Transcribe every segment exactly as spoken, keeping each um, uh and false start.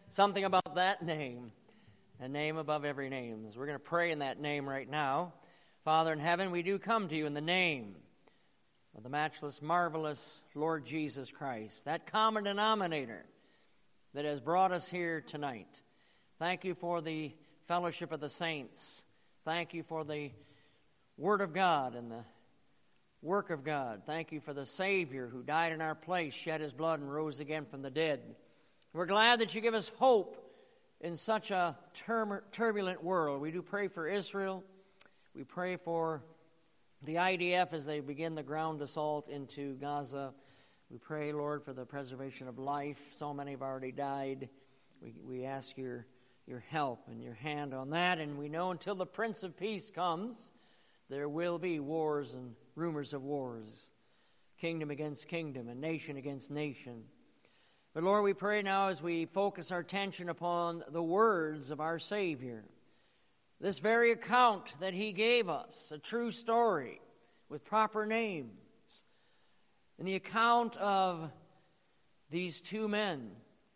something about that name, a name above every name. So we're going to pray in that name right now. Father in heaven, we do come to you in the name of the matchless, marvelous Lord Jesus Christ, that common denominator that has brought us here tonight. Thank you for the fellowship of the saints. Thank you for the Word of God and the work of God. Thank you for the Savior who died in our place, shed his blood, and rose again from the dead. We're glad that you give us hope in such a tur- turbulent world. We do pray for Israel. We pray for the I D F as they begin the ground assault into Gaza. We pray, Lord, for the preservation of life. So many have already died. We, we ask your, your help and your hand on that. And we know until the Prince of Peace comes, there will be wars and rumors of wars, kingdom against kingdom and nation against nation. But Lord, we pray now as we focus our attention upon the words of our Savior, this very account that he gave us, a true story with proper names, and the account of these two men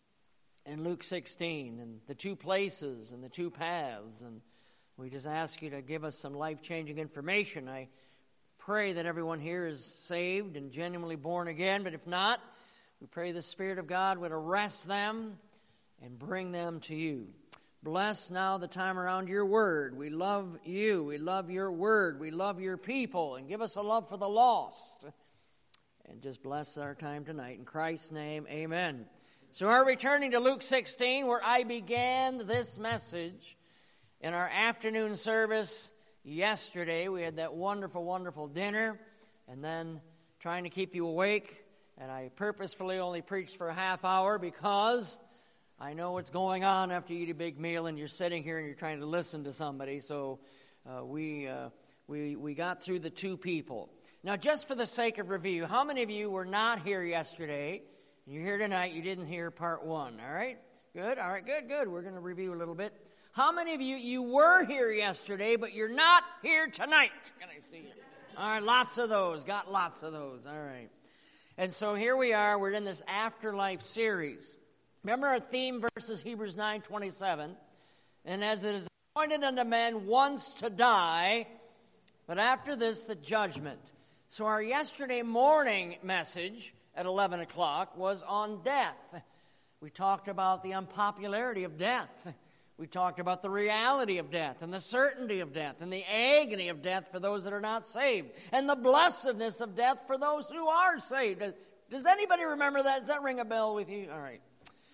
in Luke sixteen, and the two places and the two paths, and we just ask you to give us some life-changing information. I pray that everyone here is saved and genuinely born again, but if not, we pray the Spirit of God would arrest them and bring them to you. Bless now the time around your word. We love you. We love your word. We love your people. And give us a love for the lost. And just bless our time tonight. In Christ's name, amen. So we're returning to Luke sixteen, where I began this message in our afternoon service yesterday. We had that wonderful, wonderful dinner, and then trying to keep you awake. And I purposefully only preached for a half hour because I know what's going on after you eat a big meal and you're sitting here and you're trying to listen to somebody. So uh, we uh, we we got through the two people. Now, just for the sake of review, how many of you were not here yesterday? And you're here tonight. You didn't hear part one. All right, good. All right, good, good. We're going to review a little bit. How many of you you were here yesterday, but you're not here tonight? Can I see you? All right, lots of those. Got lots of those. All right. And so here we are. We're in this afterlife series. Remember our theme verse is Hebrews nine twenty-seven. And as it is appointed unto men once to die, but after this the judgment. So our yesterday morning message at eleven o'clock was on death. We talked about the unpopularity of death. We talked about the reality of death and the certainty of death and the agony of death for those that are not saved and the blessedness of death for those who are saved. Does anybody remember that? Does that ring a bell with you? All right.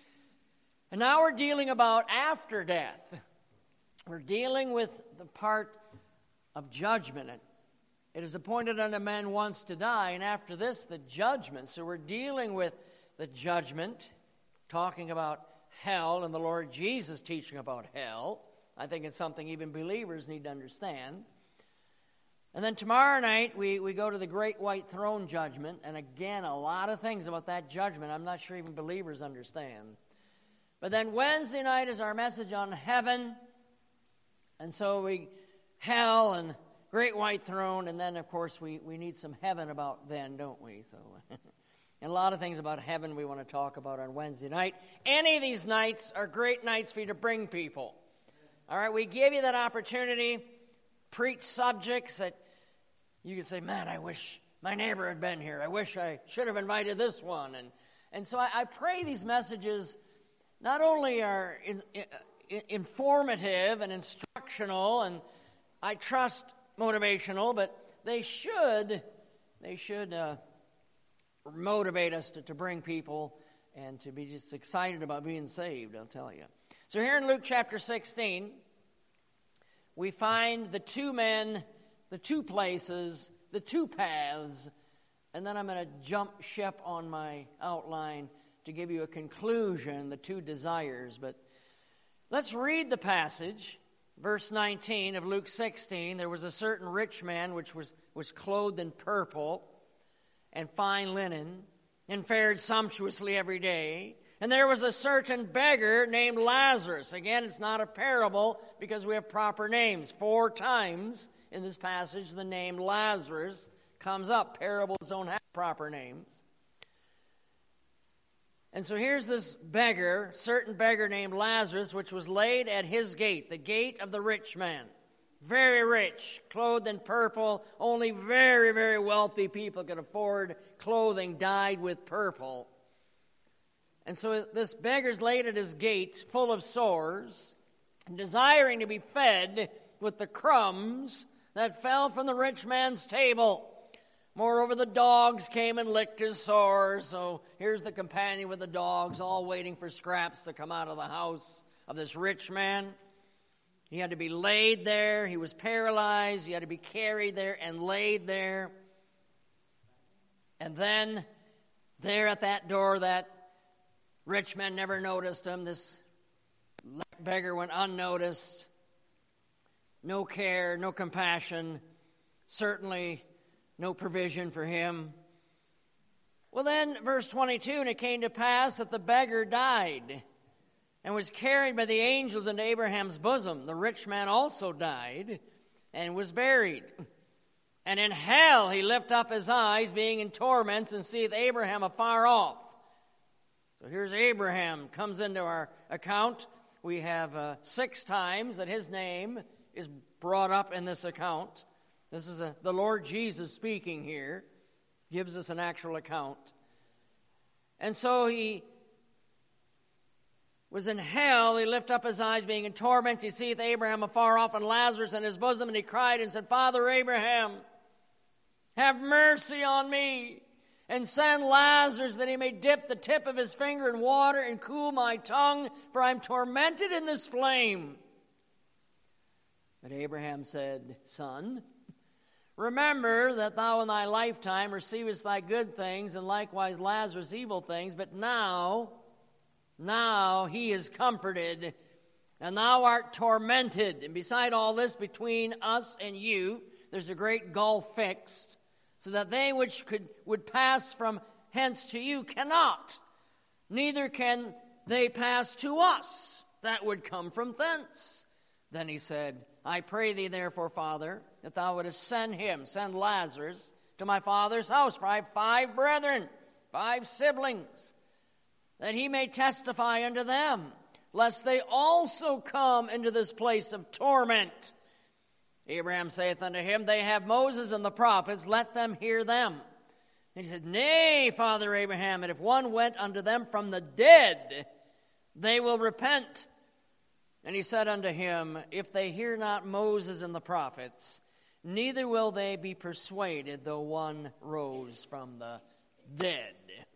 And now we're dealing about after death. We're dealing with the part of judgment. It is appointed unto men once to die, and after this, the judgment. So we're dealing with the judgment, talking about hell, and the Lord Jesus teaching about hell. I think it's something even believers need to understand. And then tomorrow night, we, we go to the great white throne judgment, and again, a lot of things about that judgment I'm not sure even believers understand. But then Wednesday night is our message on heaven, and so we, hell and great white throne, and then, of course, we, we need some heaven about then, don't we? So, and a lot of things about heaven we want to talk about on Wednesday night. Any of these nights are great nights for you to bring people. All right, we give you that opportunity, preach subjects that you can say, man, I wish my neighbor had been here. I wish I should have invited this one. And and so I, I pray these messages not only are in, in, informative and instructional, and I trust motivational, but they should, they should uh, motivate us to, to bring people and to be just excited about being saved, I'll tell you. So here in Luke chapter sixteen, we find the two men, the two places, the two paths, and then I'm going to jump ship on my outline to give you a conclusion, the two desires. But let's read the passage. Verse nineteen of Luke sixteen, there was a certain rich man which was, was clothed in purple and fine linen and fared sumptuously every day. And there was a certain beggar named Lazarus. Again, it's not a parable because we have proper names. Four times in this passage the name Lazarus comes up. Parables don't have proper names. And so here's this beggar, certain beggar named Lazarus, which was laid at his gate, the gate of the rich man. Very rich, clothed in purple. Only very, very wealthy people could afford clothing dyed with purple. And so this beggar's laid at his gate, full of sores, desiring to be fed with the crumbs that fell from the rich man's table. Moreover, the dogs came and licked his sores. So here's the companion with the dogs, all waiting for scraps to come out of the house of this rich man. He had to be laid there. He was paralyzed. He had to be carried there and laid there. And then, there at that door, that rich man never noticed him. This beggar went unnoticed. No care, no compassion. Certainly no provision for him. Well then, verse twenty-two, and it came to pass that the beggar died and was carried by the angels into Abraham's bosom. The rich man also died and was buried. And in hell he lift up his eyes, being in torments, and seeth Abraham afar off. So here's Abraham, comes into our account. We have uh, six times that his name is brought up in this account. This is a, the Lord Jesus speaking here, gives us an actual account. And so he was in hell. He lifted up his eyes, being in torment. He seeth Abraham afar off and Lazarus in his bosom. And he cried and said, Father Abraham, have mercy on me, and send Lazarus that he may dip the tip of his finger in water and cool my tongue, for I am tormented in this flame. But Abraham said, Son, remember that thou in thy lifetime receivest thy good things, and likewise Lazarus evil things. But now, now he is comforted, and thou art tormented. And beside all this, between us and you, there's a great gulf fixed, so that they which could would pass from hence to you cannot, neither can they pass to us that would come from thence. Then he said, I pray thee therefore, Father, that thou wouldest send him, send Lazarus, to my father's house, for I have five brethren, five siblings, that he may testify unto them, lest they also come into this place of torment. Abraham saith unto him, They have Moses and the prophets, let them hear them. And he said, Nay, Father Abraham, and if one went unto them from the dead, they will repent. And he said unto him, If they hear not Moses and the prophets, neither will they be persuaded, though one rose from the dead.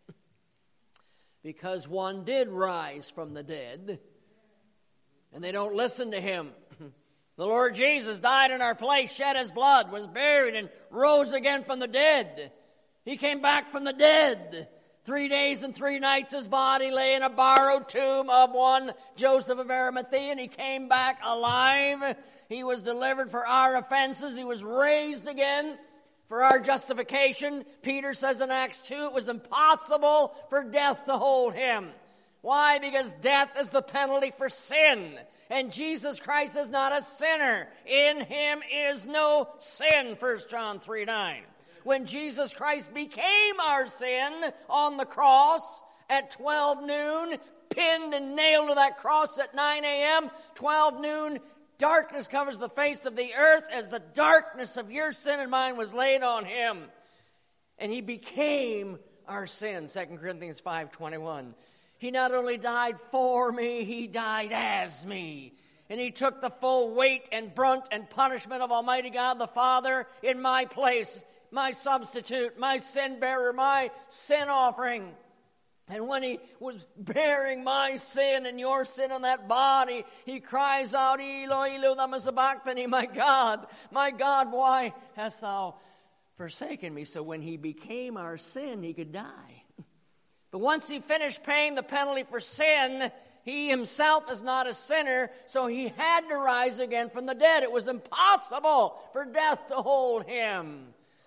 Because one did rise from the dead, and they don't listen to him. The Lord Jesus died in our place, shed his blood, was buried, and rose again from the dead. He came back from the dead. Three days and three nights his body lay in a borrowed tomb of one Joseph of Arimathea, and he came back alive. He was delivered for our offenses. He was raised again for our justification. Peter says in Acts two, it was impossible for death to hold him. Why? Because death is the penalty for sin. And Jesus Christ is not a sinner. In him is no sin, First John three nine. When Jesus Christ became our sin on the cross at twelve noon, pinned and nailed to that cross at nine a.m., twelve noon, darkness covers the face of the earth as the darkness of your sin and mine was laid on him. And he became our sin, Second Corinthians five twenty-one. He not only died for me, he died as me. And he took the full weight and brunt and punishment of Almighty God the Father in my place, my substitute, my sin bearer, my sin offering. And when he was bearing my sin and your sin on that body, he cries out, Eloi, Eloi, lama sabachthani, my God, my God, why hast thou forsaken me? So when he became our sin, he could die. But once he finished paying the penalty for sin, he himself is not a sinner, so he had to rise again from the dead. It was impossible for death to hold him.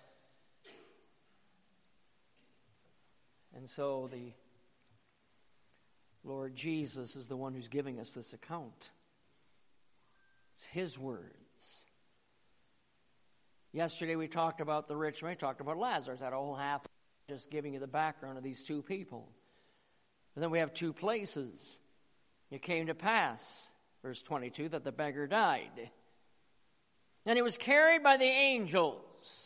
And so the Lord Jesus is the one who's giving us this account. It's his words. Yesterday we talked about the rich man, we talked about Lazarus, that whole half, just giving you the background of these two people. But then we have two places. It came to pass, verse twenty-two, that the beggar died. And he was carried by the angels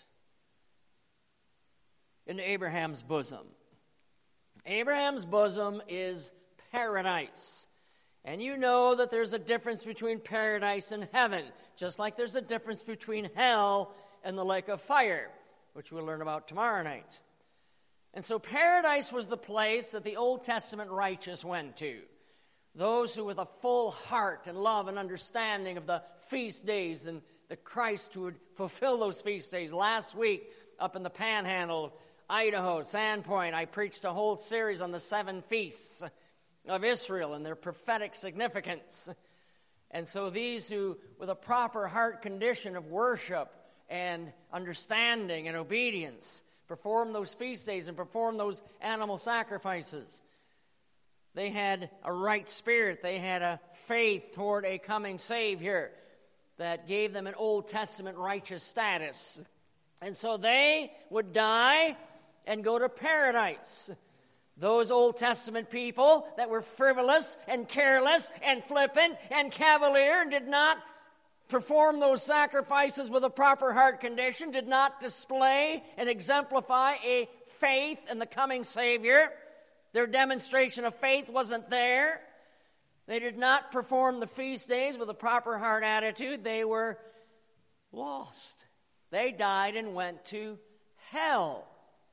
into Abraham's bosom. Abraham's bosom is paradise. And you know that there's a difference between paradise and heaven, just like there's a difference between hell and the lake of fire, which we'll learn about tomorrow night. And so paradise was the place that the Old Testament righteous went to. Those who with a full heart and love and understanding of the feast days and the Christ who would fulfill those feast days. Last week, up in the Panhandle of Idaho, Sandpoint, I preached a whole series on the seven feasts of Israel and their prophetic significance. And so these who, with a proper heart condition of worship and understanding and obedience, perform those feast days and perform those animal sacrifices. They had a right spirit. They had a faith toward a coming Savior that gave them an Old Testament righteous status. And so they would die and go to paradise. Those Old Testament people that were frivolous and careless and flippant and cavalier and did not perform those sacrifices with a proper heart condition, did not display and exemplify a faith in the coming Savior. Their demonstration of faith wasn't there. They did not perform the feast days with a proper heart attitude. They were lost. They died and went to hell.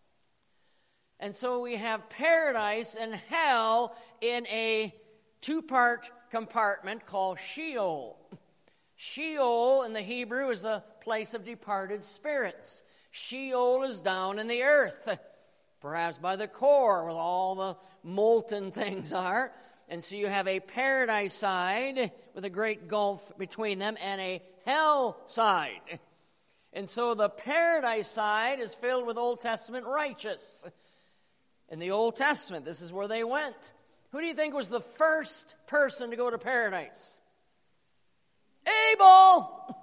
And so we have paradise and hell in a two-part compartment called Sheol. Sheol in the Hebrew is the place of departed spirits. Sheol is down in the earth, perhaps by the core where all the molten things are. And so you have a paradise side with a great gulf between them and a hell side. And so the paradise side is filled with Old Testament righteous. In the Old Testament, this is where they went. Who do you think was the first person to go to paradise? Abel!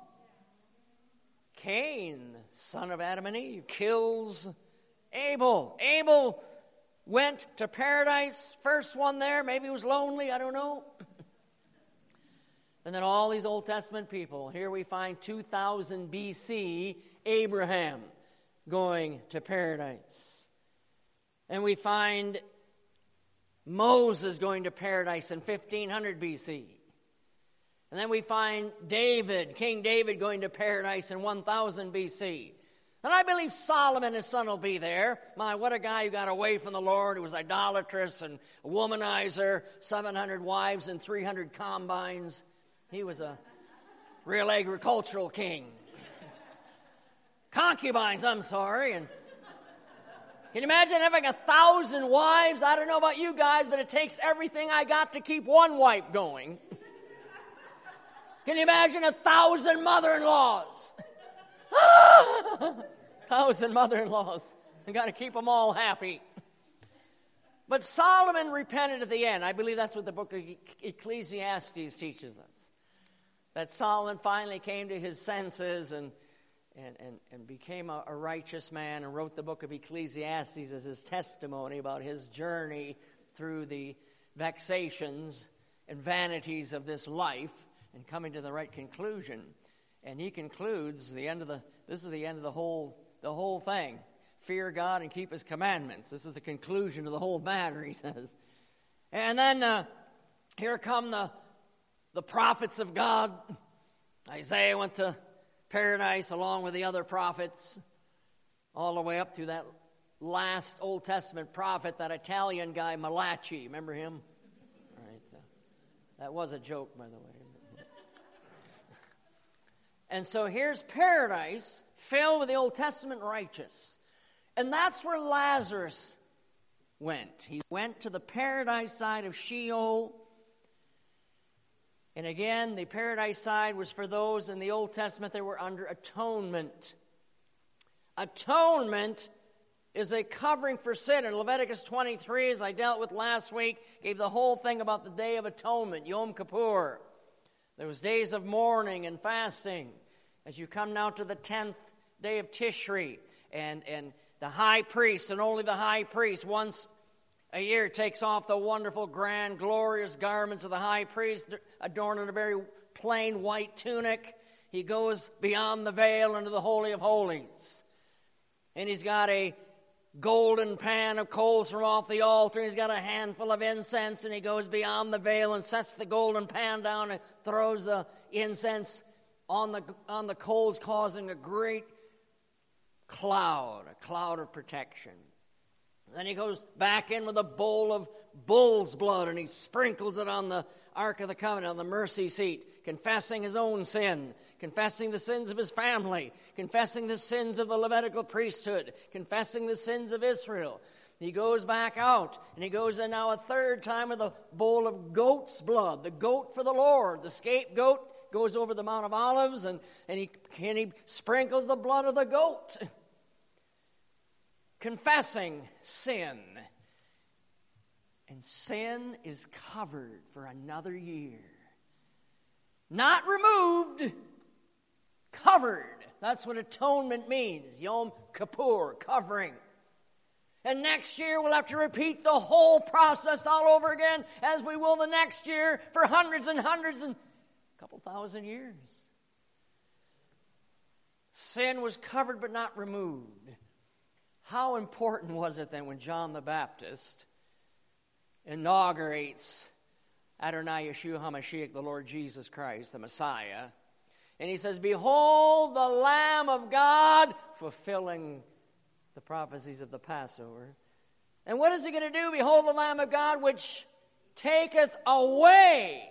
Cain, son of Adam and Eve, kills Abel. Abel went to paradise, first one there. Maybe he was lonely, I don't know. And then all these Old Testament people. Here we find two thousand B C, Abraham going to paradise. And we find Moses going to paradise in fifteen hundred B C. And then we find David, King David, going to paradise in one thousand B C. And I believe Solomon, his son, will be there. My, what a guy who got away from the Lord, who was idolatrous and a womanizer, seven hundred wives and three hundred combines. He was a real agricultural king. Concubines, I'm sorry. And can you imagine having a thousand wives? I don't know about you guys, but it takes everything I got to keep one wife going. Can you imagine a thousand mother-in-laws? Thousand mother-in-laws. I got to keep them all happy. But Solomon repented at the end. I believe that's what the book of Ecclesiastes teaches us. That Solomon finally came to his senses and and, and, and became a, a righteous man and wrote the book of Ecclesiastes as his testimony about his journey through the vexations and vanities of this life and coming to the right conclusion. And he concludes the end of the this is the end of the whole the whole thing. Fear God and keep his commandments. This is the conclusion of the whole matter, he says. And then uh, here come the the prophets of God. Isaiah went to paradise along with the other prophets, all the way up to that last Old Testament prophet, that Italian guy Malachi. Remember him? All right, uh, that was a joke, by the way. And so here's paradise filled with the Old Testament righteous. And that's where Lazarus went. He went to the paradise side of Sheol. And again, the paradise side was for those in the Old Testament that were under atonement. Atonement is a covering for sin. In Leviticus twenty-three, as I dealt with last week, gave the whole thing about the Day of Atonement, Yom Kippur. There was days of mourning and fasting. As you come now to the tenth day of Tishri, and, and the high priest, and only the high priest, once a year takes off the wonderful, grand, glorious garments of the high priest, adorned in a very plain white tunic. He goes beyond the veil into the Holy of Holies. And he's got a golden pan of coals from off the altar. He's got a handful of incense, and he goes beyond the veil and sets the golden pan down and throws the incense on the on the coals, causing a great cloud, a cloud of protection. Then he goes back in with a bowl of bull's blood, and he sprinkles it on the Ark of the Covenant, on the mercy seat, confessing his own sin, confessing the sins of his family, confessing the sins of the Levitical priesthood, confessing the sins of Israel. He goes back out, and he goes in now a third time with a bowl of goat's blood, the goat for the Lord. The scapegoat goes over the Mount of Olives, and, and, he, and he sprinkles the blood of the goat, confessing sin. And sin is covered for another year. Not removed, covered. That's what atonement means. Yom Kippur, covering. And next year we'll have to repeat the whole process all over again, as we will the next year for hundreds and hundreds and a couple thousand years. Sin was covered but not removed. How important was it then when John the Baptist inaugurates Adonai Yeshua HaMashiach, the Lord Jesus Christ, the Messiah, and he says, "Behold the Lamb of God," fulfilling the prophecies of the Passover. And what is he going to do? Behold the Lamb of God, which taketh away.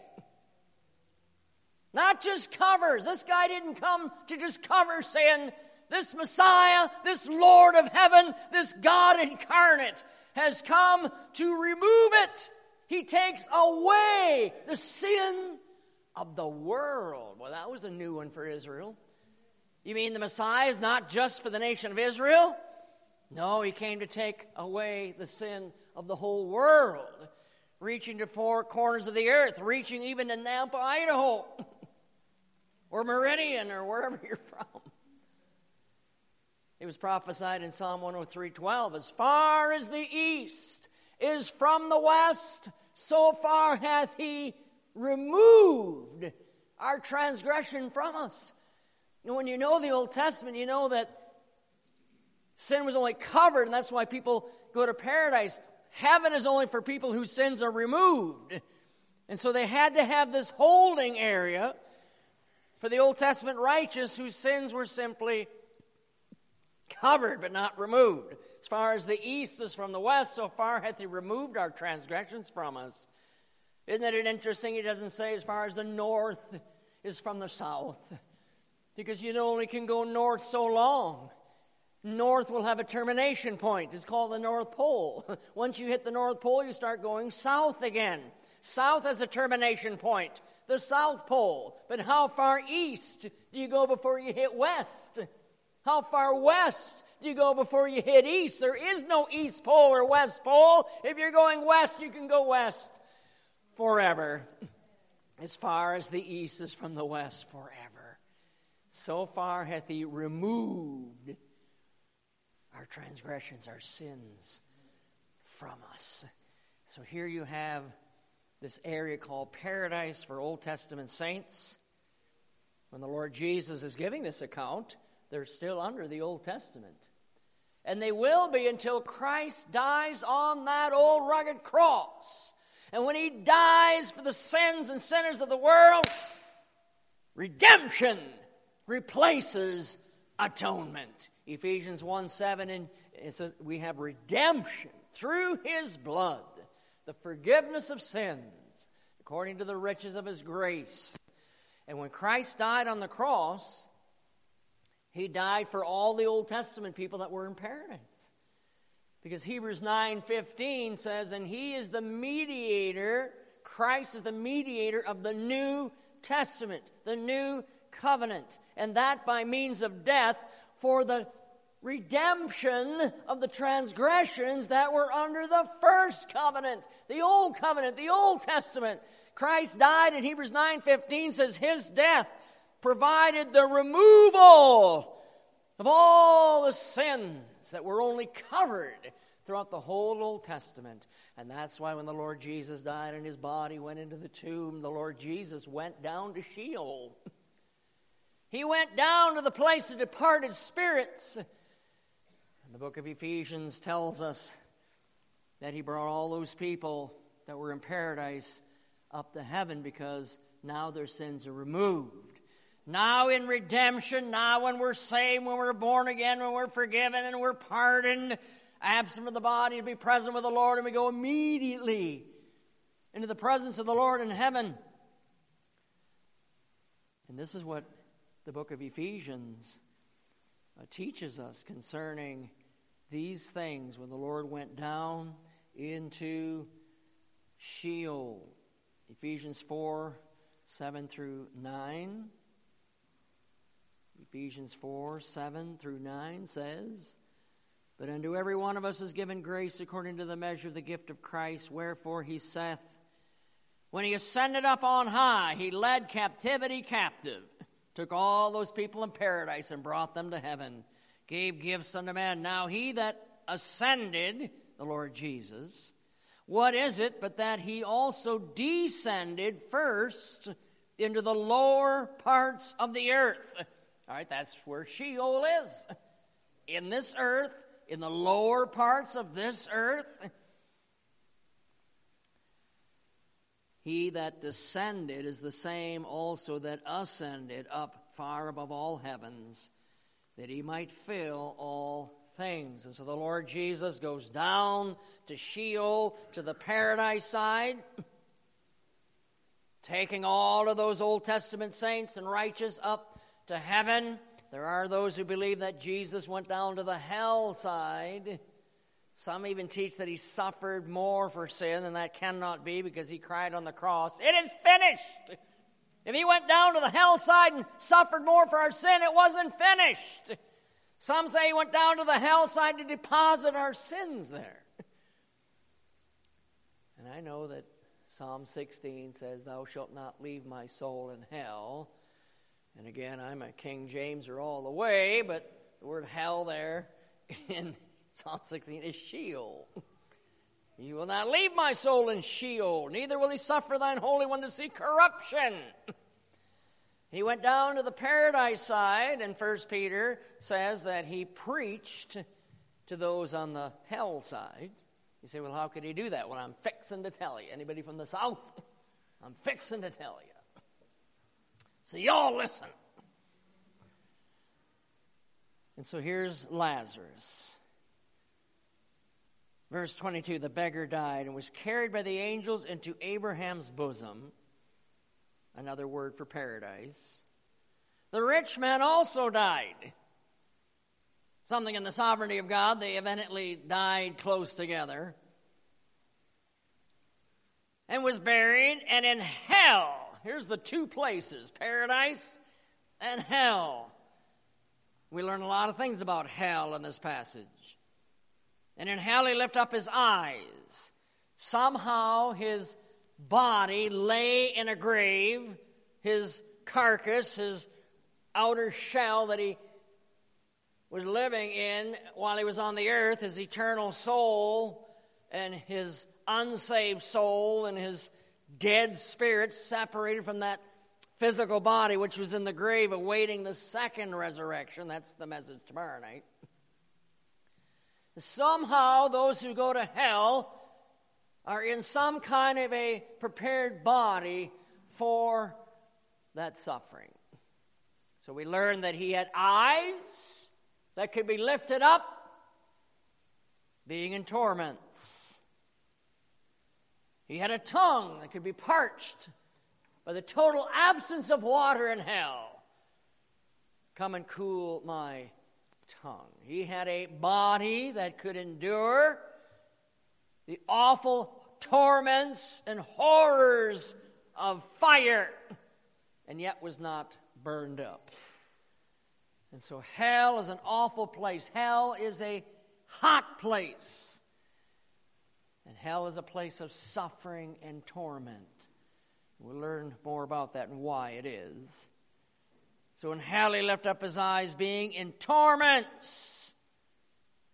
Not just covers. This guy didn't come to just cover sin. This Messiah, this Lord of heaven, this God incarnate has come to remove it. He takes away the sin of the world. Well, that was a new one for Israel. You mean the Messiah is not just for the nation of Israel? No, he came to take away the sin of the whole world, reaching to four corners of the earth, reaching even to Nampa, Idaho, or Meridian, or wherever you're from. It was prophesied in Psalm one oh three twelve, "As far as the east is from the west, so far hath he removed our transgression from us." And when you know the Old Testament, you know that sin was only covered, and that's why people go to paradise. Heaven is only for people whose sins are removed. And so they had to have this holding area for the Old Testament righteous whose sins were simply covered but not removed. As far as the east is from the west, so far hath he removed our transgressions from us. Isn't it interesting? He doesn't say as far as the north is from the south, because you only can go north so long. North will have a termination point. It's called the North Pole. Once you hit the North Pole, you start going south again. South has a termination point, the South Pole. But how far east do you go before you hit west? How far west do you go before you hit east? There is no East Pole or West Pole. If you're going west, you can go west forever. As far as the east is from the west, forever. So far hath he removed our transgressions, our sins from us. So here you have this area called paradise for Old Testament saints. When the Lord Jesus is giving this account, they're still under the Old Testament. And they will be until Christ dies on that old rugged cross. And when he dies for the sins and sinners of the world, redemption replaces atonement. Ephesians one seven, and it says we have redemption through his blood, the forgiveness of sins, according to the riches of his grace. And when Christ died on the cross, he died for all the Old Testament people that were in paradise. Because Hebrews nine fifteen says, "And he is the mediator," Christ is the mediator of the New Testament, the New Covenant, and that by means of death, for the redemption of the transgressions that were under the first covenant, the old covenant, the Old Testament. Christ died, and Hebrews nine fifteen says his death provided the removal of all the sins that were only covered throughout the whole Old Testament. And that's why when the Lord Jesus died and his body went into the tomb, the Lord Jesus went down to Sheol. He went down to the place of departed spirits. And the book of Ephesians tells us that he brought all those people that were in paradise up to heaven because now their sins are removed. Now in redemption, now when we're saved, when we're born again, when we're forgiven and we're pardoned, absent from the body to be present with the Lord, and we go immediately into the presence of the Lord in heaven. And this is what the book of Ephesians uh, teaches us concerning these things when the Lord went down into Sheol. Ephesians four, seven through nine. Ephesians four, seven through nine says, "But unto every one of us is given grace according to the measure of the gift of Christ. Wherefore he saith, when he ascended up on high, he led captivity captive, took all those people in paradise and brought them to heaven, gave gifts unto men. Now he that ascended, the Lord Jesus, what is it but that he also descended first into the lower parts of the earth?" All right, that's where Sheol is. In this earth, in the lower parts of this earth. He that descended is the same also that ascended up far above all heavens, that he might fill all things. And so the Lord Jesus goes down to Sheol, to the paradise side, taking all of those Old Testament saints and righteous up to heaven. There are those who believe that Jesus went down to the hell side. Some even teach that he suffered more for sin, and that cannot be because he cried on the cross, "It is finished." If he went down to the hell side and suffered more for our sin, it wasn't finished. Some say he went down to the hell side to deposit our sins there. And I know that Psalm sixteen says, "Thou shalt not leave my soul in hell." And again, I'm a King Jameser all the way, but the word hell there in Psalm sixteen is Sheol. "He will not leave my soul in Sheol, neither will he suffer thine Holy One to see corruption." He went down to the paradise side, and First Peter says that he preached to those on the hell side. You say, well, how could he do that? Well, I'm fixing to tell you. Anybody from the south? I'm fixing to tell you. So y'all listen. And so here's Lazarus. Verse twenty-two, the beggar died and was carried by the angels into Abraham's bosom. Another word for paradise. The rich man also died. Something in the sovereignty of God, they evidently died close together. And was buried, and in hell, here's the two places, paradise and hell. We learn a lot of things about hell in this passage. And in hell he lifted up his eyes. Somehow his body lay in a grave, his carcass, his outer shell that he was living in while he was on the earth, his eternal soul and his unsaved soul and his dead spirit separated from that physical body which was in the grave awaiting the second resurrection. That's the message tomorrow night. Somehow those who go to hell are in some kind of a prepared body for that suffering. So we learn that he had eyes that could be lifted up, being in torments. He had a tongue that could be parched by the total absence of water in hell. Come and cool my tongue. He had a body that could endure the awful torments and horrors of fire, and yet was not burned up. And so hell is an awful place. Hell is a hot place. And hell is a place of suffering and torment. We'll learn more about that and why it is. So in hell he lifted up his eyes, being in torments.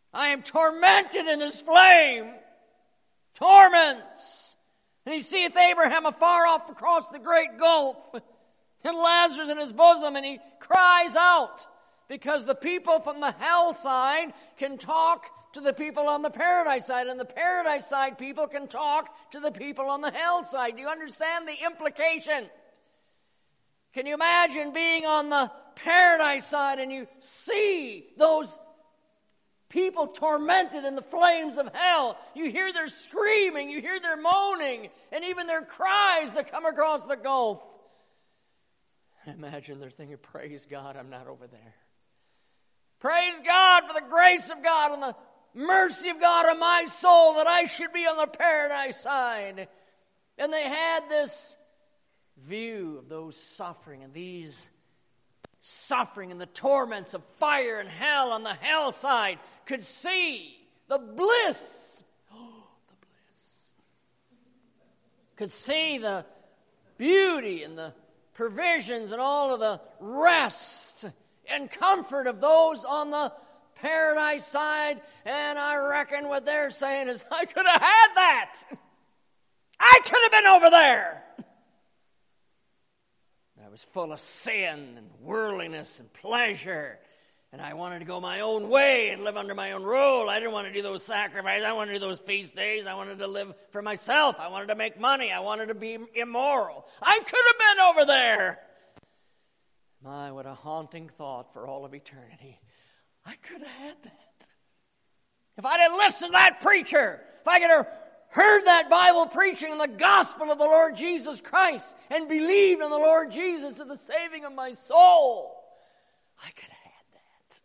I am tormented in this flame. Torments. And he seeth Abraham afar off across the great gulf, and Lazarus in his bosom, and he cries out, because the people from the hell side can talk to the people on the paradise side, and the paradise side people can talk to the people on the hell side. Do you understand the implication? Can you imagine being on the paradise side and you see those people tormented in the flames of hell? You hear their screaming, you hear their moaning, and even their cries that come across the gulf. Imagine they're thinking, praise God, I'm not over there. Praise God for the grace of God and the mercy of God on my soul that I should be on the paradise side. And they had this view of those suffering and these suffering and the torments of fire and hell on the hell side, could see the bliss. Oh, the bliss. Could see the beauty and the provisions and all of the rest and comfort of those on the paradise side. And I reckon what they're saying is, I could have had that. I could have been over there. I was full of sin and worldliness and pleasure, and I wanted to go my own way and live under my own rule. I didn't want to do those sacrifices. I wanted to do those feast days. I wanted to live for myself. I wanted to make money. I wanted to be immoral. I could have been over there. My, what a haunting thought for all of eternity. I could have had that. If I didn't listen to that preacher, if I could have heard that Bible preaching the gospel of the Lord Jesus Christ and believed in the Lord Jesus to the saving of my soul, I could have had that.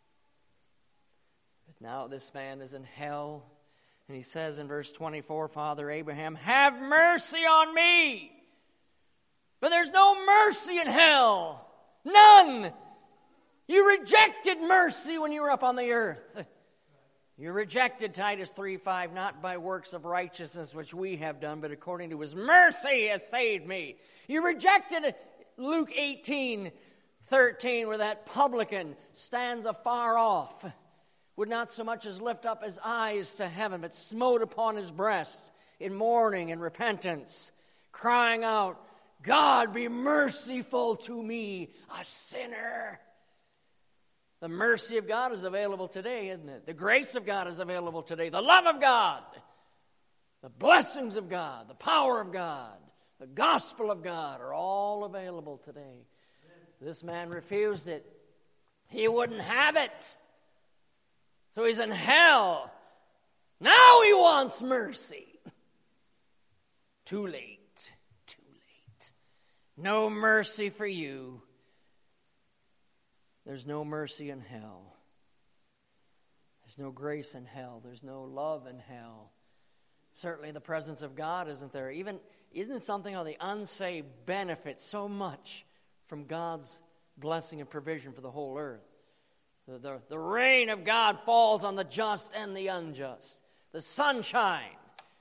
But now this man is in hell, and he says in verse twenty-four, Father Abraham, have mercy on me. But there's no mercy in hell. None. You rejected mercy when you were up on the earth. You rejected Titus three five, not by works of righteousness which we have done, but according to his mercy has saved me. You rejected Luke eighteen thirteen, where that publican stands afar off, would not so much as lift up his eyes to heaven, but smote upon his breast in mourning and repentance, crying out, God, be merciful to me, a sinner. The mercy of God is available today, isn't it? The grace of God is available today. The love of God, the blessings of God, the power of God, the gospel of God are all available today. This man refused it. He wouldn't have it. So he's in hell. Now he wants mercy. Too late. Too late. No mercy for you. There's no mercy in hell. There's no grace in hell. There's no love in hell. Certainly the presence of God isn't there. Even isn't something how the unsaved benefit so much from God's blessing and provision for the whole earth. The, the, the rain of God falls on the just and the unjust. The sunshine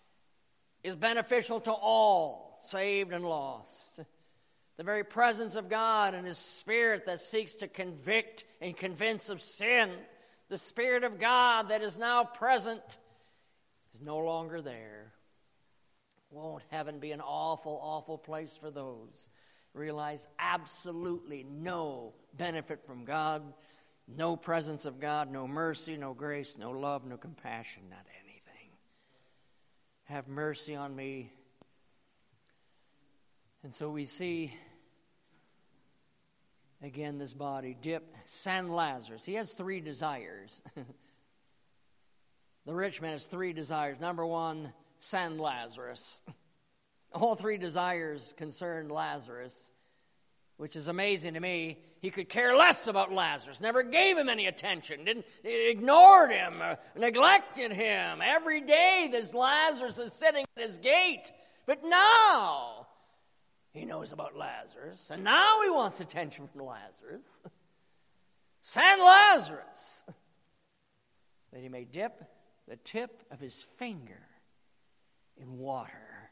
is beneficial to all, saved and lost. The very presence of God and His Spirit that seeks to convict and convince of sin, the Spirit of God that is now present is no longer there. Won't heaven be an awful, awful place for those? Realize absolutely no benefit from God, no presence of God, no mercy, no grace, no love, no compassion, not anything. Have mercy on me. And so we see again this body dip, send Lazarus. He has three desires. The rich man has three desires. Number one, send Lazarus. All three desires concerned Lazarus, which is amazing to me. He could care less about Lazarus, never gave him any attention, didn't ignored him, or neglected him. Every day this Lazarus is sitting at his gate. But now he knows about Lazarus, and now he wants attention from Lazarus. Send Lazarus, that he may dip the tip of his finger in water.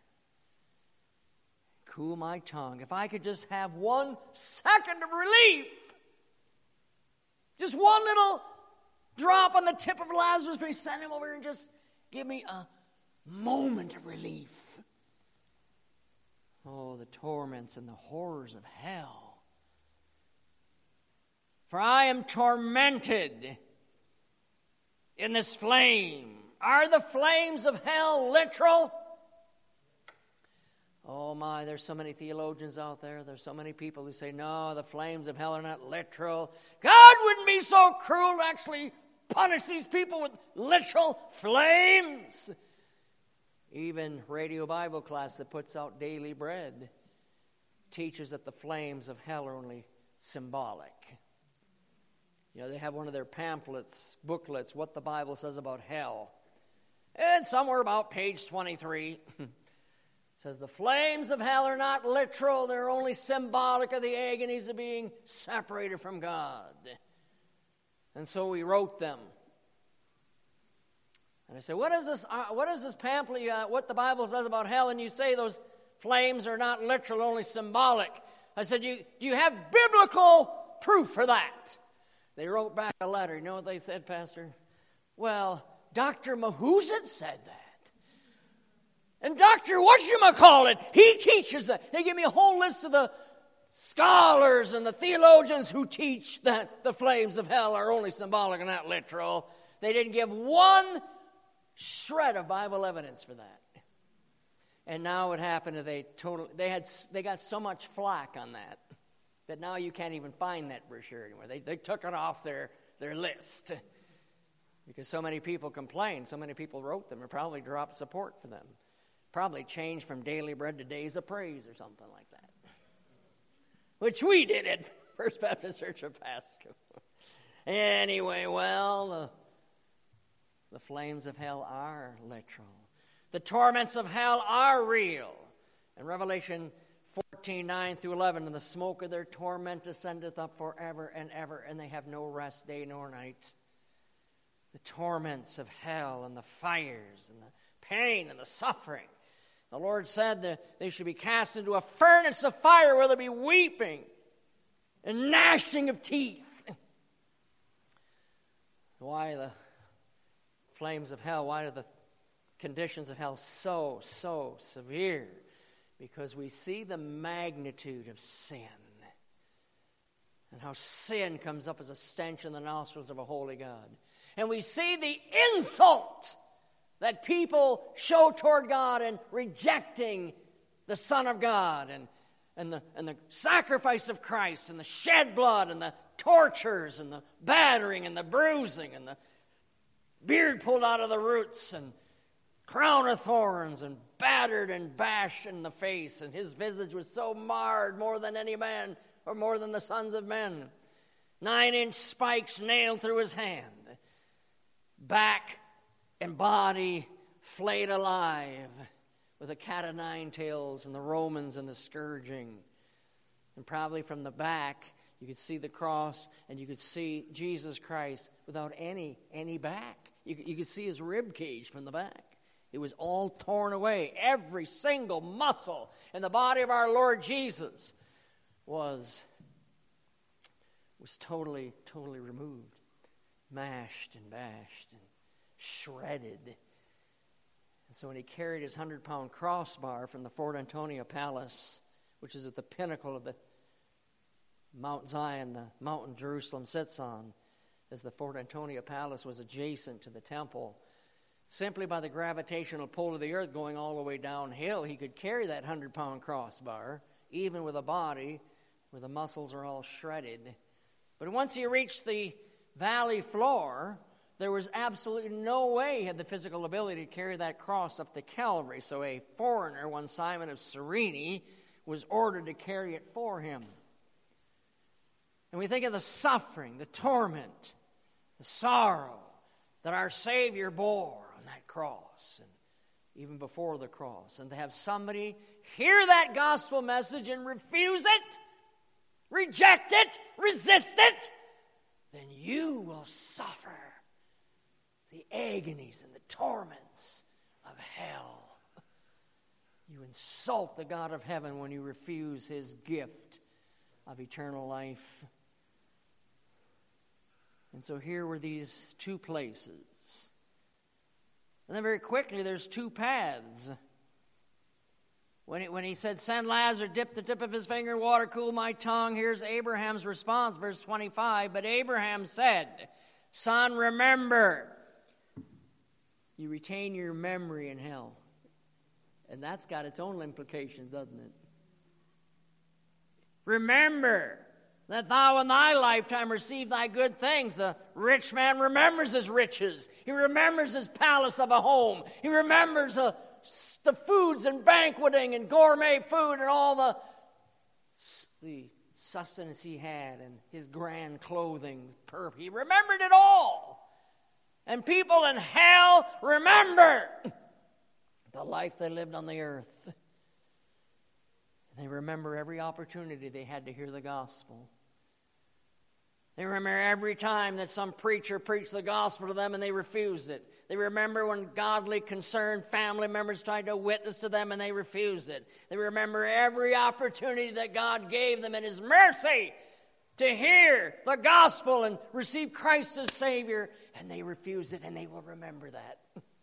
Cool my tongue. If I could just have one second of relief, just one little drop on the tip of Lazarus, please send him over and just give me a moment of relief. Oh, the torments and the horrors of hell. For I am tormented in this flame. Are the flames of hell literal? Oh my, there's so many theologians out there. There's so many people who say, no, the flames of hell are not literal. God wouldn't be so cruel to actually punish these people with literal flames. Even Radio Bible Class that puts out Daily Bread teaches that the flames of hell are only symbolic. You know, they have one of their pamphlets, booklets, what the Bible says about hell. And somewhere about page twenty-three, it says the flames of hell are not literal. They're only symbolic of the agonies of being separated from God. And so we wrote them. And I said, what is this, uh, what is this pamphlet, uh, what the Bible says about hell? And you say those flames are not literal, only symbolic. I said, you, do you have biblical proof for that? They wrote back a letter. You know what they said, Pastor? Well, Doctor Mahuzet said that. And Doctor whatchamacallit, he teaches that. They give me a whole list of the scholars and the theologians who teach that the flames of hell are only symbolic and not literal. They didn't give one shred of Bible evidence for that. And now what happened is they totally they had they got so much flack on that that now you can't even find that brochure anymore. They they took it off their, their list because so many people complained, so many people wrote them, and probably dropped support for them. Probably changed from Daily Bread to Days of Praise or something like that. Which we did at First Baptist Church of Pasco. Anyway, well, the The flames of hell are literal. The torments of hell are real. In Revelation fourteen, nine through eleven, and the smoke of their torment ascendeth up forever and ever, and they have no rest day nor night. The torments of hell and the fires and the pain and the suffering. The Lord said that they should be cast into a furnace of fire where there be weeping and gnashing of teeth. Why the flames of hell? Why are the conditions of hell so, so severe? Because we see the magnitude of sin and how sin comes up as a stench in the nostrils of a holy God. And we see the insult that people show toward God in rejecting the Son of God and, and, the, and the sacrifice of Christ and the shed blood and the tortures and the battering and the bruising and the beard pulled out of the roots and crown of thorns and battered and bashed in the face. And his visage was so marred more than any man or more than the sons of men. Nine-inch spikes nailed through his hand. Back and body flayed alive with a cat of nine tails from the Romans and the scourging. And probably from the back you could see the cross and you could see Jesus Christ without any any back. You, you could see his rib cage from the back. It was all torn away. Every single muscle in the body of our Lord Jesus was, was totally, totally removed. Mashed and bashed and shredded. And so when he carried his hundred-pound crossbar from the Fort Antonia Palace, which is at the pinnacle of the Mount Zion, the mountain Jerusalem sits on, as the Fort Antonia Palace was adjacent to the temple, simply by the gravitational pull of the earth going all the way downhill, he could carry that hundred-pound crossbar, even with a body where the muscles are all shredded. But once he reached the valley floor, there was absolutely no way he had the physical ability to carry that cross up to Calvary. So a foreigner, one Simon of Cyrene, was ordered to carry it for him. And we think of the suffering, the torment, the sorrow that our Savior bore on that cross and even before the cross. And to have somebody hear that gospel message and refuse it, reject it, resist it, then you will suffer the agonies and the torments of hell. You insult the God of heaven when you refuse his gift of eternal life. And so here were these two places. And then very quickly, there's two paths. When he, when he said, send Lazarus, dip the tip of his finger in water, cool my tongue, here's Abraham's response, verse twenty-five. But Abraham said, son, remember, you retain your memory in hell. And that's got its own implications, doesn't it? Remember that thou in thy lifetime received thy good things. The rich man remembers his riches. He remembers his palace of a home. He remembers the, the foods and banqueting and gourmet food and all the, the sustenance he had and his grand clothing. He remembered it all. And people in hell remember the life they lived on the earth. They remember every opportunity they had to hear the gospel. They remember every time that some preacher preached the gospel to them and they refused it. They remember when godly, concerned family members tried to witness to them and they refused it. They remember every opportunity that God gave them in His mercy to hear the gospel and receive Christ as Savior, and they refused it, and they will remember that.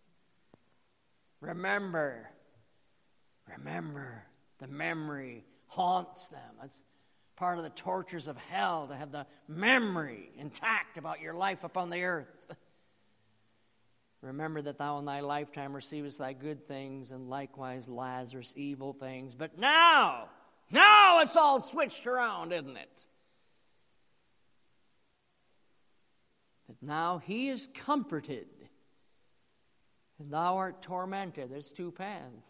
Remember. Remember. The memory haunts them. That's part of the tortures of hell, to have the memory intact about your life upon the earth. Remember that thou in thy lifetime receivest thy good things, and likewise Lazarus evil things. But now, now it's all switched around, isn't it? But now he is comforted, and thou art tormented. There's two paths.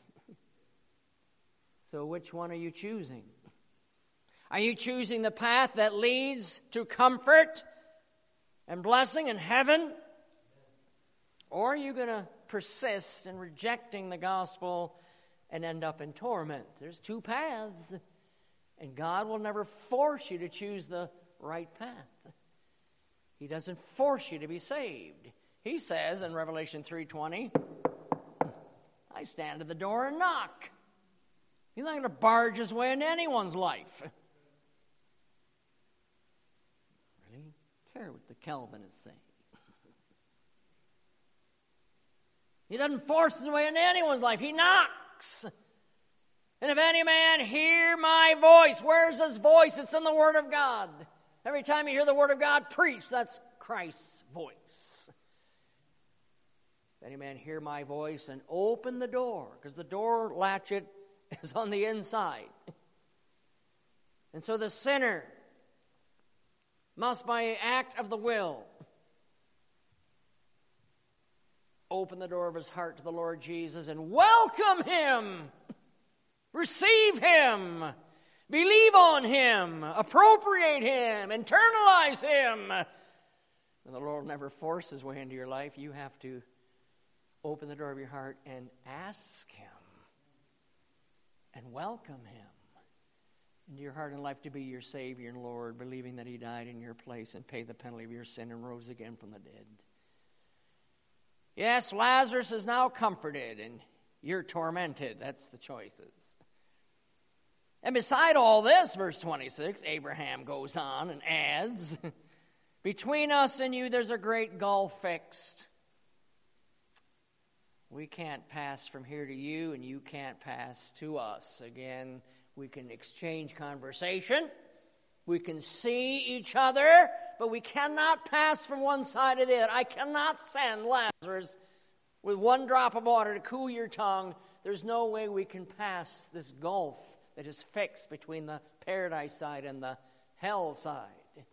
So which one are you choosing? Are you choosing the path that leads to comfort and blessing in heaven? Or are you going to persist in rejecting the gospel and end up in torment? There's two paths. And God will never force you to choose the right path. He doesn't force you to be saved. He says in Revelation three twenty, I stand at the door and knock. He's not going to barge his way into anyone's life. Really care what the Calvinists say. He doesn't force his way into anyone's life. He knocks. And if any man hear my voice, where's his voice? It's in the Word of God. Every time you hear the Word of God preached, that's Christ's voice. If any man hear my voice and open the door, because the door latchet is on the inside. And so the sinner must, by act of the will, open the door of his heart to the Lord Jesus and welcome Him, receive Him, believe on Him, appropriate Him, internalize Him. And the Lord will never force His way into your life. You have to open the door of your heart and ask Him and welcome Him into your heart and life to be your Savior and Lord, believing that He died in your place and paid the penalty of your sin and rose again from the dead. Yes, Lazarus is now comforted and you're tormented. That's the choices. And beside all this, verse twenty-six, Abraham goes on and adds, between us and you there's a great gulf fixed. We can't pass from here to you, and you can't pass to us. Again, we can exchange conversation. We can see each other, but we cannot pass from one side to the other. I cannot send Lazarus with one drop of water to cool your tongue. There's no way we can pass this gulf that is fixed between the paradise side and the hell side.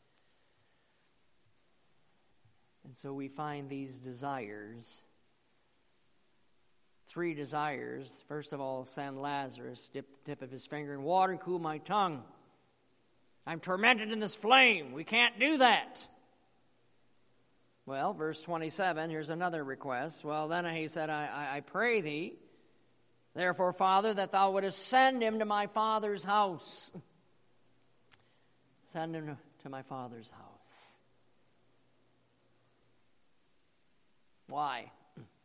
And so we find these desires. Three desires. First of all, send Lazarus, dip the tip of his finger in water and cool my tongue. I'm tormented in this flame. We can't do that. Well, verse twenty-seven, here's another request. Well, then he said, I, I, I pray thee, therefore, Father, that thou wouldest send him to my father's house. Send him to my father's house. Why?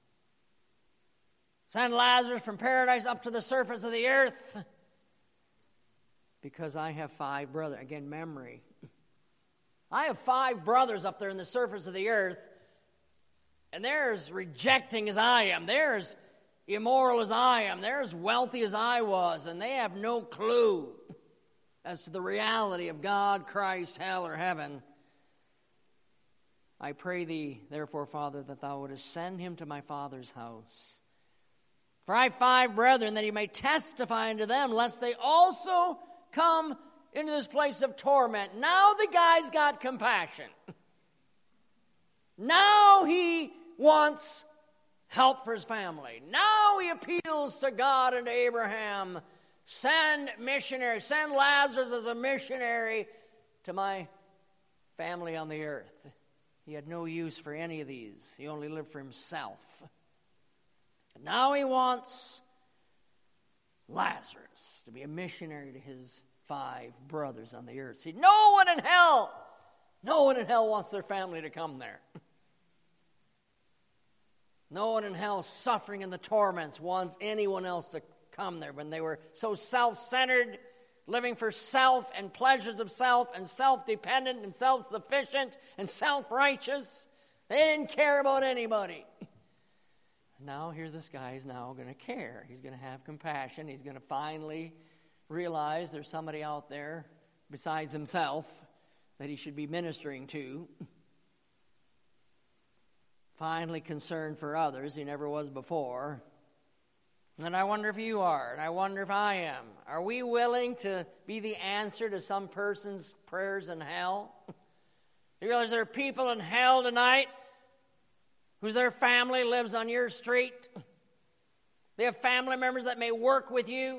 Send Lazarus from paradise up to the surface of the earth. Because I have five brothers. Again, memory. I have five brothers up there in the surface of the earth, and they're as rejecting as I am. They're as immoral as I am. They're as wealthy as I was, and they have no clue as to the reality of God, Christ, hell, or heaven. I pray thee, therefore, Father, that thou wouldest send him to my father's house. For I have five brethren, that he may testify unto them, lest they also come into this place of torment. Now the guy's got compassion. Now he wants help for his family. Now he appeals to God and to Abraham. Send missionaries, send Lazarus as a missionary to my family on the earth. He had no use for any of these. He only lived for himself. And now he wants Lazarus to be a missionary to his five brothers on the earth. See, no one in hell, no one in hell wants their family to come there. No one in hell suffering in the torments wants anyone else to come there. When they were so self-centered, living for self and pleasures of self and self-dependent and self-sufficient and self-righteous, they didn't care about anybody. Now here this guy is now going to care. He's going to have compassion. He's going to finally realize there's somebody out there besides himself that he should be ministering to. Finally concerned for others. He never was before. And I wonder if you are, and I wonder if I am. Are we willing to be the answer to some person's prayers in hell? You realize there are people in hell tonight whose their family lives on your street. They have family members that may work with you.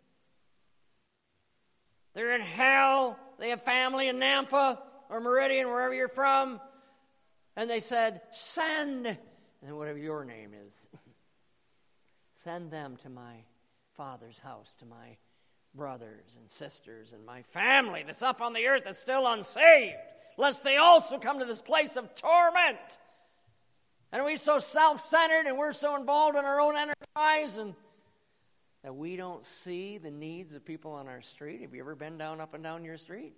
They're in hell. They have family in Nampa or Meridian, wherever you're from. And they said, send, and whatever your name is, send them to my Father's house, to my brothers and sisters and my family that's up on the earth that's still unsaved, lest they also come to this place of torment. And we're so self-centered and we're so involved in our own enterprise and that we don't see the needs of people on our street. Have you ever been down, up and down your street?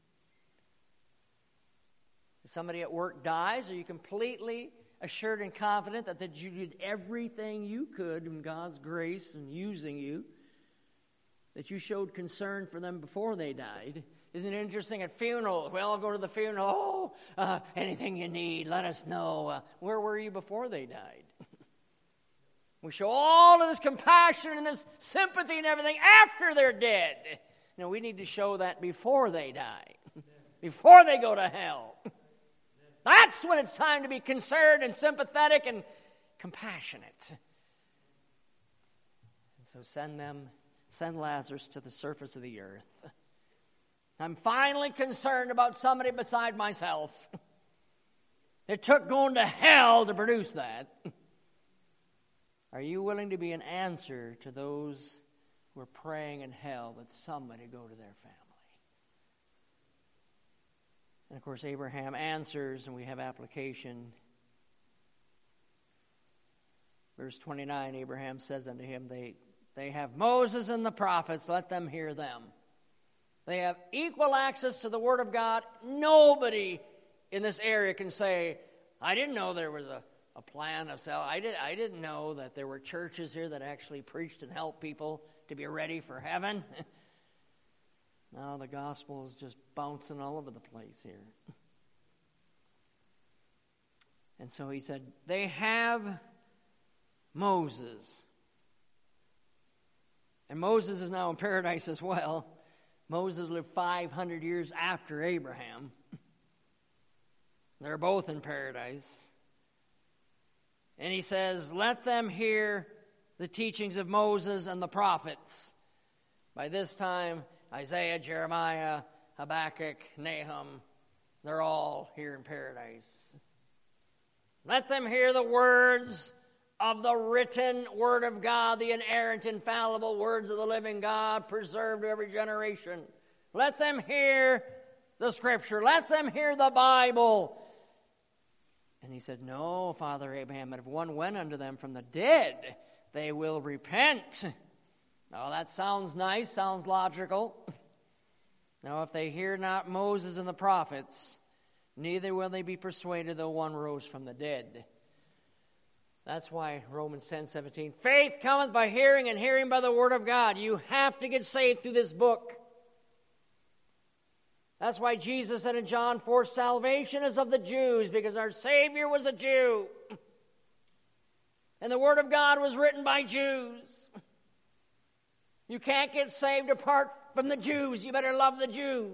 If somebody at work dies, are you completely assured and confident that, that you did everything you could in God's grace and using you, that you showed concern for them before they died? Isn't it interesting at funerals? We all go to the funeral. Oh, uh, anything you need, let us know. Uh, where were you before they died? We show all of this compassion and this sympathy and everything after they're dead. No, we need to show that before they die, before they go to hell. That's when it's time to be concerned and sympathetic and compassionate. And so send them, send Lazarus to the surface of the earth. I'm finally concerned about somebody beside myself. It took going to hell to produce that. Are you willing to be an answer to those who are praying in hell that somebody go to their family? And of course, Abraham answers, and we have application. Verse twenty-nine, Abraham says unto him, they, they have Moses and the prophets, let them hear them. They have equal access to the Word of God. Nobody in this area can say, I didn't know there was a, a plan of self. I, did, I didn't know that there were churches here that actually preached and helped people to be ready for heaven. Now the gospel is just bouncing all over the place here. And so he said, they have Moses. And Moses is now in paradise as well. Moses lived five hundred years after Abraham. They're both in paradise. And he says, let them hear the teachings of Moses and the prophets. By this time, Isaiah, Jeremiah, Habakkuk, Nahum, they're all here in paradise. Let them hear the words of the written Word of God, the inerrant, infallible words of the living God, preserved to every generation. Let them hear the Scripture. Let them hear the Bible. And he said, no, Father Abraham, but if one went unto them from the dead, they will repent. Now that sounds nice, sounds logical. Now if they hear not Moses and the prophets, neither will they be persuaded though one rose from the dead. That's why Romans ten seventeen, faith cometh by hearing, and hearing by the word of God. You have to get saved through this book. That's why Jesus said in John four, salvation is of the Jews, because our Savior was a Jew. And the Word of God was written by Jews. You can't get saved apart from the Jews. You better love the Jews.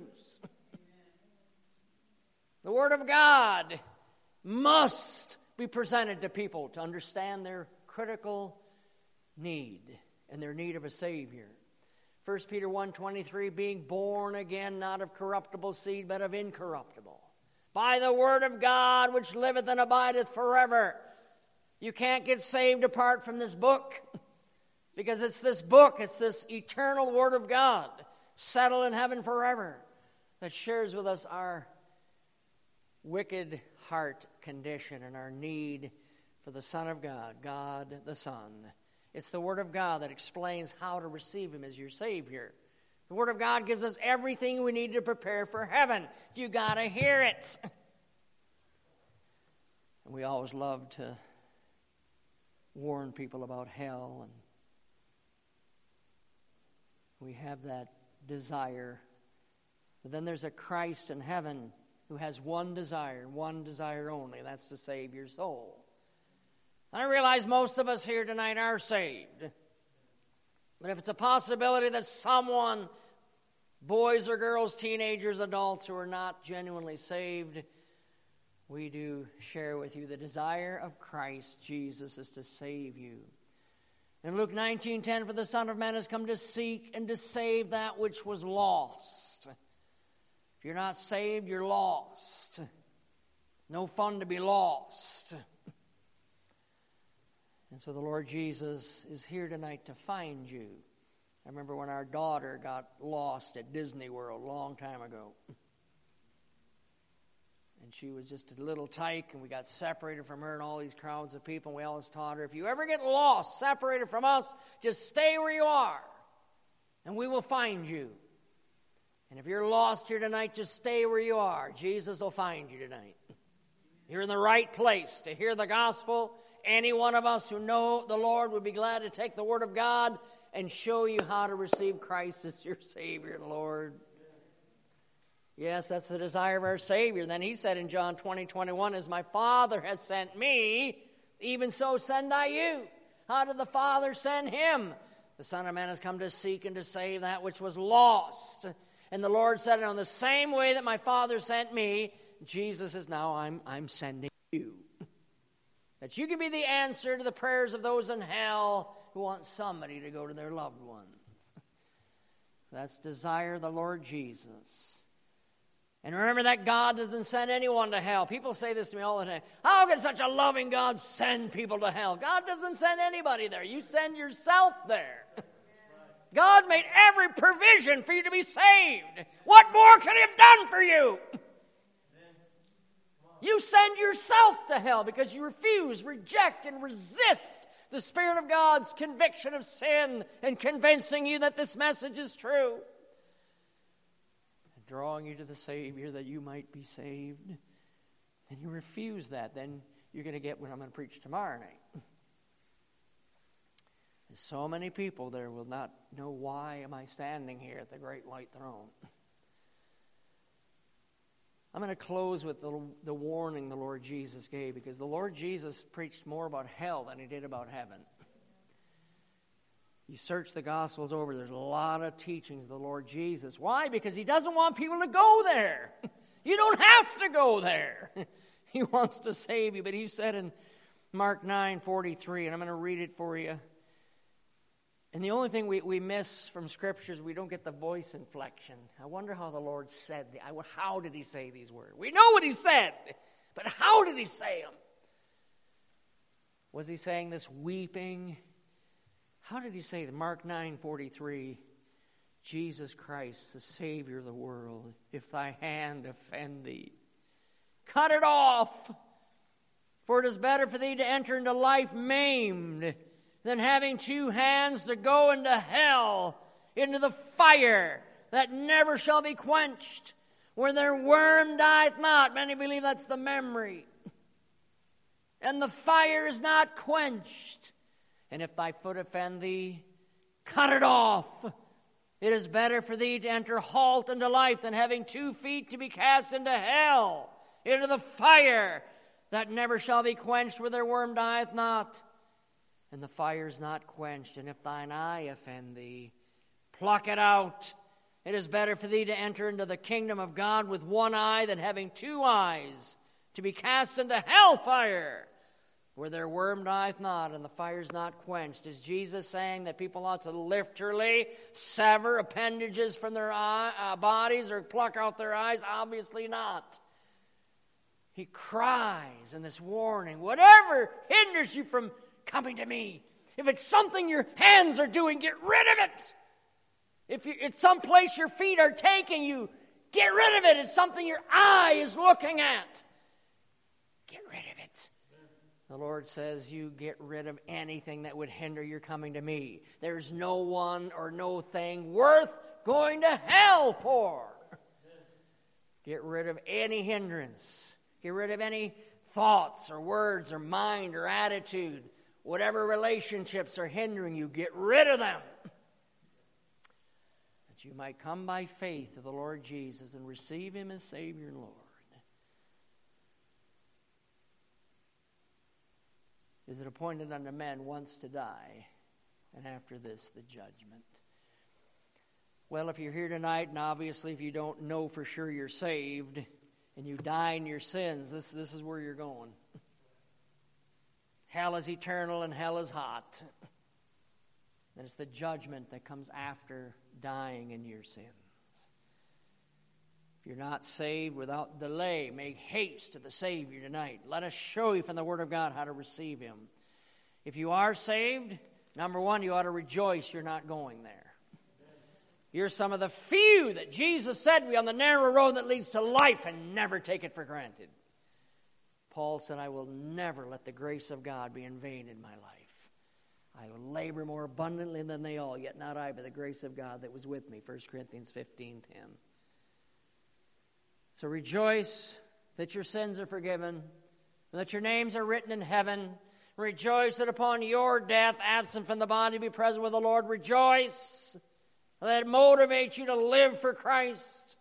The Word of God must be presented to people to understand their critical need and their need of a Savior. First Peter one twenty-three, being born again, not of corruptible seed, but of incorruptible, by the word of God, which liveth and abideth forever. You can't get saved apart from this book, because it's this book, it's this eternal word of God, settled in heaven forever, that shares with us our wicked heart condition and our need for the Son of God, God the Son. It's the Word of God that explains how to receive Him as your Savior. The Word of God gives us everything we need to prepare for heaven. You got to hear it. And we always love to warn people about hell, and we have that desire. But then there's a Christ in heaven who has one desire, one desire only. That's to save your soul. I realize most of us here tonight are saved. But if it's a possibility that someone, boys or girls, teenagers, adults who are not genuinely saved, we do share with you the desire of Christ Jesus is to save you. In Luke nineteen ten, for the Son of Man has come to seek and to save that which was lost. If you're not saved, you're lost. No fun to be lost. And so the Lord Jesus is here tonight to find you. I remember when our daughter got lost at Disney World a long time ago. And she was just a little tyke, and we got separated from her and all these crowds of people. And we always taught her, if you ever get lost, separated from us, just stay where you are, and we will find you. And if you're lost here tonight, just stay where you are. Jesus will find you tonight. You're in the right place to hear the gospel. Any one of us who know the Lord would be glad to take the Word of God and show you how to receive Christ as your Savior and Lord. Yes, that's the desire of our Savior. Then He said in John twenty twenty-one, as my Father has sent me, even so send I you. How did the Father send Him? The Son of Man has come to seek and to save that which was lost. And the Lord said, in the same way that my Father sent me, Jesus says, now I'm, I'm sending you. That you can be the answer to the prayers of those in hell who want somebody to go to their loved ones. So that's desire of the Lord Jesus. And remember that God doesn't send anyone to hell. People say this to me all the time. How can such a loving God send people to hell? God doesn't send anybody there. You send yourself there. God made every provision for you to be saved. What more could He have done for you? You send yourself to hell because you refuse, reject, and resist the Spirit of God's conviction of sin and convincing you that this message is true. And drawing you to the Savior that you might be saved. And you refuse that, then you're going to get what I'm going to preach tomorrow night. There's so many people there will not know, why am I standing here at the great white throne? I'm going to close with the, the warning the Lord Jesus gave, because the Lord Jesus preached more about hell than He did about heaven. You search the Gospels over, there's a lot of teachings of the Lord Jesus. Why? Because He doesn't want people to go there. You don't have to go there. He wants to save you. But He said in Mark nine forty-three, and I'm going to read it for you. And the only thing we, we miss from Scripture is we don't get the voice inflection. I wonder how the Lord said the, how did He say these words? We know what He said, but how did He say them? Was He saying this weeping? How did He say that? Mark nine forty-three, Jesus Christ, the Savior of the world, if thy hand offend thee, cut it off, for it is better for thee to enter into life maimed than having two hands to go into hell, into the fire that never shall be quenched, where their worm dieth not. Many believe that's the memory. And the fire is not quenched. And if thy foot offend thee, cut it off. It is better for thee to enter halt into life than having two feet to be cast into hell, into the fire that never shall be quenched, where their worm dieth not, and the fire is not quenched. And if thine eye offend thee, pluck it out. It is better for thee to enter into the kingdom of God with one eye than having two eyes to be cast into hellfire, where their worm dieth not and the fire is not quenched. Is Jesus saying that people ought to literally sever appendages from their eye, uh, bodies or pluck out their eyes? Obviously not. He cries in this warning, whatever hinders you from coming to me, if it's something your hands are doing, get rid of it. If you, it's someplace your feet are taking you, get rid of it. It's something your eye is looking at. Get rid of it. The Lord says, you get rid of anything that would hinder your coming to me. There's no one or no thing worth going to hell for. Get rid of any hindrance. Get rid of any thoughts or words or mind or attitude. Whatever relationships are hindering you, get rid of them. That you might come by faith to the Lord Jesus and receive Him as Savior and Lord. Is it appointed unto men once to die, and after this the judgment? Well, if you're here tonight, and obviously if you don't know for sure you're saved, and you die in your sins, this, this is where you're going. Hell is eternal and hell is hot. And it's the judgment that comes after dying in your sins. If you're not saved, without delay, make haste to the Savior tonight. Let us show you from the Word of God how to receive Him. If you are saved, number one, you ought to rejoice you're not going there. You're some of the few that Jesus said to be on the narrow road that leads to life, and never take it for granted. Paul said, I will never let the grace of God be in vain in my life. I will labor more abundantly than they all, yet not I, but the grace of God that was with me. First Corinthians fifteen ten. So rejoice that your sins are forgiven, and that your names are written in heaven. Rejoice that upon your death, absent from the body, be present with the Lord. Rejoice that it motivates you to live for Christ.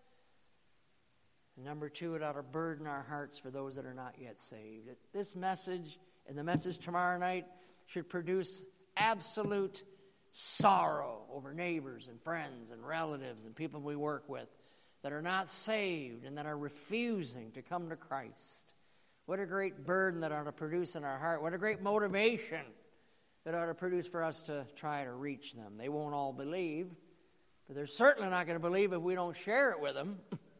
And number two, it ought to burden our hearts for those that are not yet saved. This message and the message tomorrow night should produce absolute sorrow over neighbors and friends and relatives and people we work with that are not saved and that are refusing to come to Christ. What a great burden that ought to produce in our heart. What a great motivation that ought to produce for us to try to reach them. They won't all believe, but they're certainly not going to believe if we don't share it with them.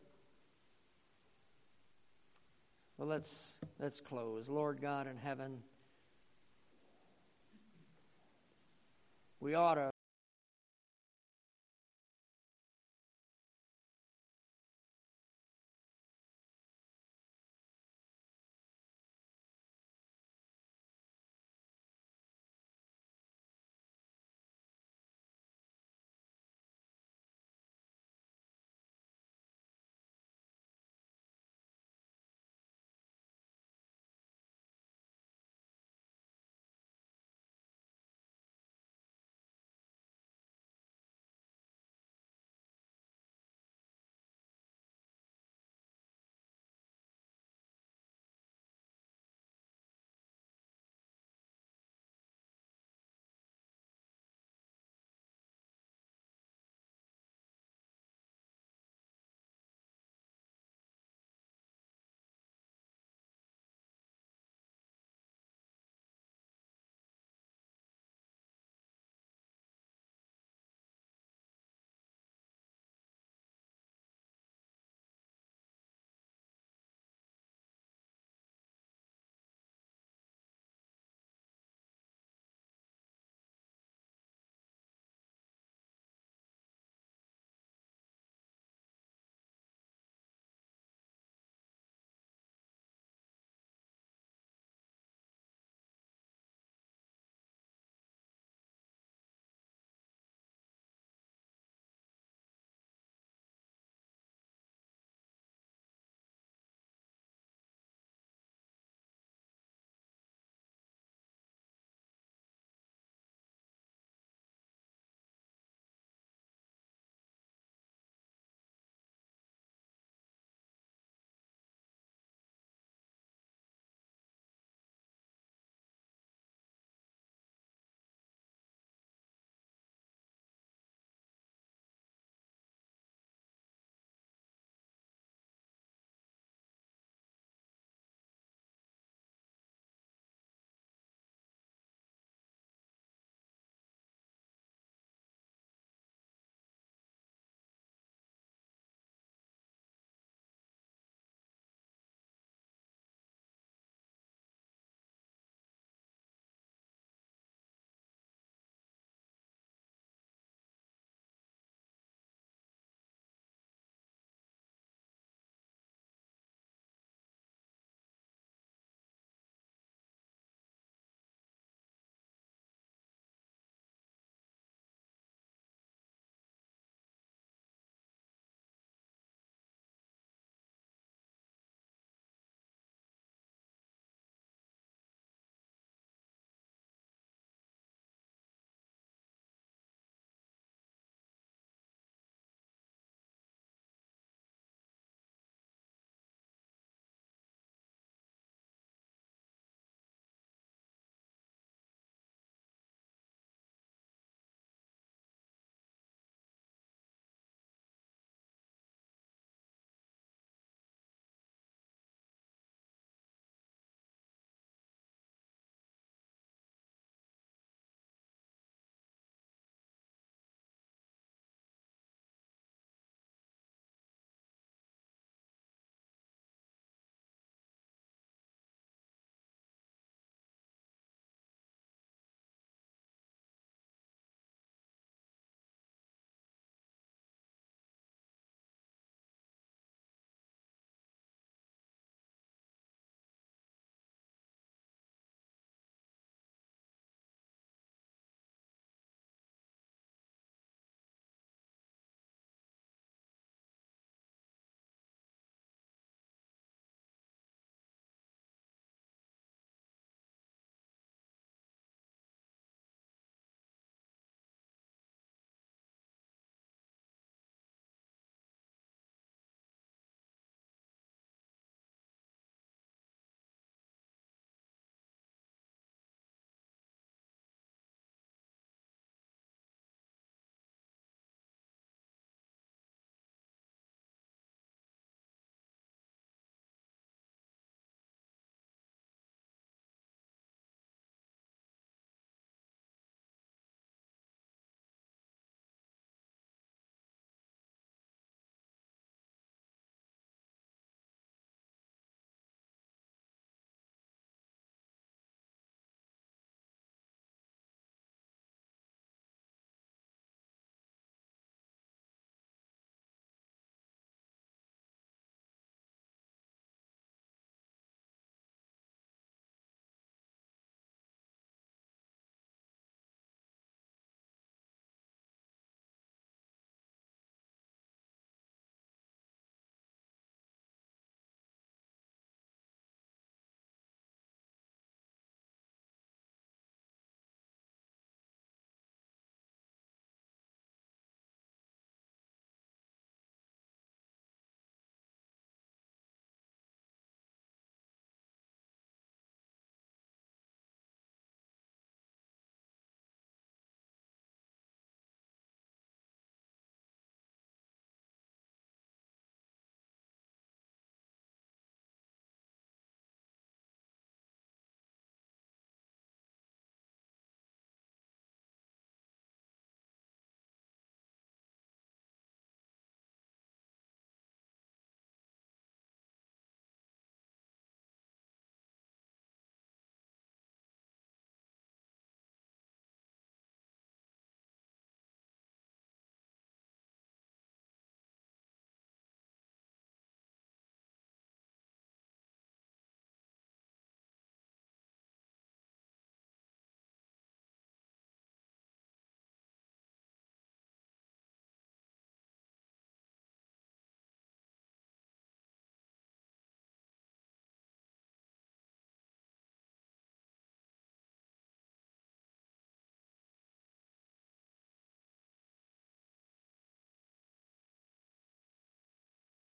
Well, let's let's close. Lord God in heaven, we ought to